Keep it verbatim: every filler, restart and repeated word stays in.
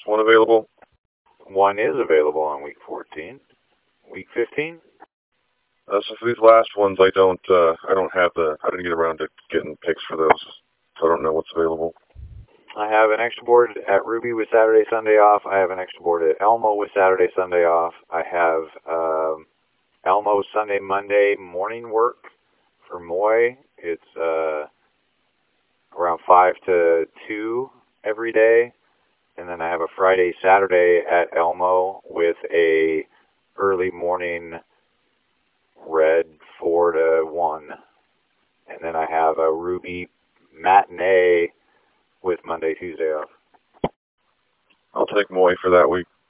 one available? One is available on week fourteen. Week fifteen? Uh, so for these last ones, I don't, uh, I don't have the, I didn't get around to getting picks for those, so I don't know what's available. I have an extra board at Ruby with Saturday, Sunday off. I have an extra board at Elmo with Saturday, Sunday off. I have um, Elmo Sunday, Monday morning work for Moy. It's uh, around five to two every day. And then I have a Friday, Saturday at Elmo with a early morning red four to one. And then I have a Ruby matinee with Monday, Tuesday off. I'll take Moy for that week.